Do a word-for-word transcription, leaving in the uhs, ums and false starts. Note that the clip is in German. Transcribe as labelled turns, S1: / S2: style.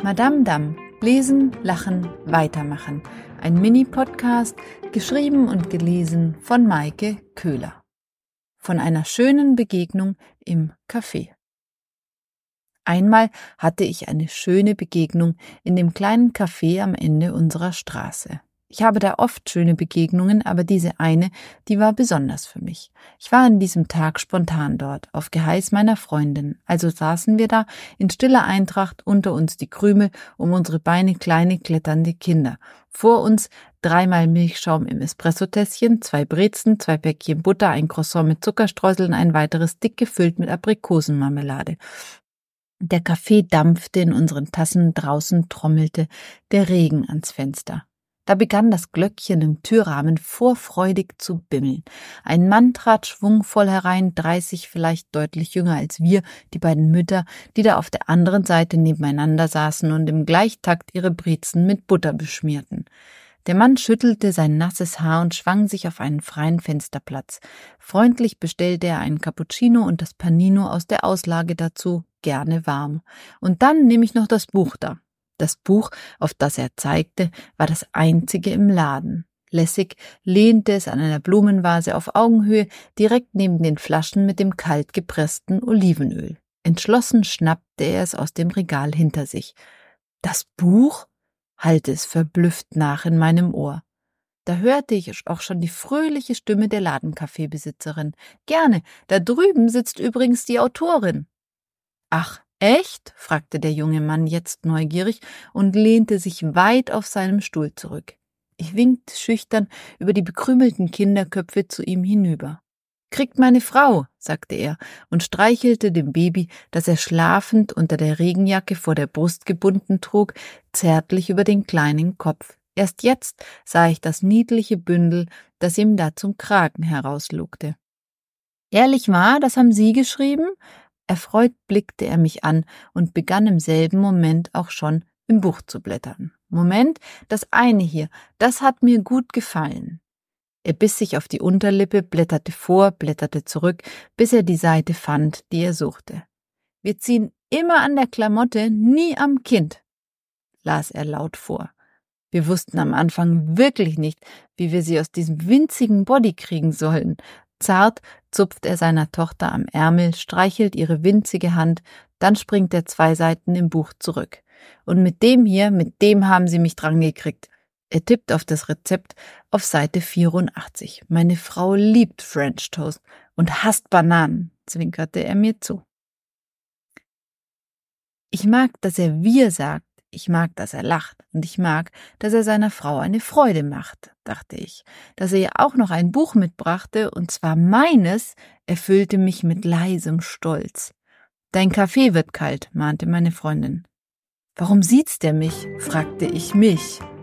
S1: Madame Dam. Lesen, lachen, weitermachen. Ein Mini-Podcast, geschrieben und gelesen von Maike Köhler. Von einer schönen Begegnung im Café. Einmal hatte ich eine schöne Begegnung in dem kleinen Café am Ende unserer Straße. Ich habe da oft schöne Begegnungen, aber diese eine, die war besonders für mich. Ich war an diesem Tag spontan dort, auf Geheiß meiner Freundin. Also saßen wir da in stiller Eintracht, unter uns die Krümel, um unsere Beine kleine kletternde Kinder. Vor uns dreimal Milchschaum im Espressotässchen, zwei Brezen, zwei Päckchen Butter, ein Croissant mit Zuckerstreuseln, ein weiteres dick gefüllt mit Aprikosenmarmelade. Der Kaffee dampfte in unseren Tassen, draußen trommelte der Regen ans Fenster. Da begann das Glöckchen im Türrahmen vorfreudig zu bimmeln. Ein Mann trat schwungvoll herein, dreißig vielleicht deutlich jünger als wir, die beiden Mütter, die da auf der anderen Seite nebeneinander saßen und im Gleichtakt ihre Brezen mit Butter beschmierten. Der Mann schüttelte sein nasses Haar und schwang sich auf einen freien Fensterplatz. Freundlich bestellte er einen Cappuccino und das Panino aus der Auslage dazu, gerne warm. Und dann nehme ich noch das Buch da. Das Buch, auf das er zeigte, war das einzige im Laden. Lässig lehnte es an einer Blumenvase auf Augenhöhe, direkt neben den Flaschen mit dem kalt gepressten Olivenöl. Entschlossen schnappte er es aus dem Regal hinter sich. »Das Buch?« hallte es verblüfft nach in meinem Ohr. Da hörte ich auch schon die fröhliche Stimme der Ladenkaffeebesitzerin. »Gerne, da drüben sitzt übrigens die Autorin.« »Ach, echt?« fragte der junge Mann jetzt neugierig und lehnte sich weit auf seinem Stuhl zurück. Ich winkte schüchtern über die bekrümelten Kinderköpfe zu ihm hinüber. »Kriegt meine Frau«, sagte er und streichelte dem Baby, das er schlafend unter der Regenjacke vor der Brust gebunden trug, zärtlich über den kleinen Kopf. Erst jetzt sah ich das niedliche Bündel, das ihm da zum Kragen herauslugte. »Ehrlich wahr, das haben Sie geschrieben?« Erfreut blickte er mich an und begann im selben Moment auch schon im Buch zu blättern. »Moment, das eine hier, das hat mir gut gefallen.« Er biss sich auf die Unterlippe, blätterte vor, blätterte zurück, bis er die Seite fand, die er suchte. »Wir ziehen immer an der Klamotte, nie am Kind«, las er laut vor. Wir wussten am Anfang wirklich nicht, wie wir sie aus diesem winzigen Body kriegen sollen. Zart zupft er seiner Tochter am Ärmel, streichelt ihre winzige Hand, dann springt er zwei Seiten im Buch zurück. »Und mit dem hier, mit dem haben sie mich dran gekriegt.« Er tippt auf das Rezept auf Seite vierundachtzig. »Meine Frau liebt French Toast und hasst Bananen«, zwinkerte er mir zu. Ich mag, dass er wir sagt, ich mag, dass er lacht und ich mag, dass er seiner Frau eine Freude macht, dachte ich. Dass er ihr auch noch ein Buch mitbrachte, und zwar meines, erfüllte mich mit leisem Stolz. »Dein Kaffee wird kalt«, mahnte meine Freundin. »Warum sieht's der mich?«, fragte ich mich.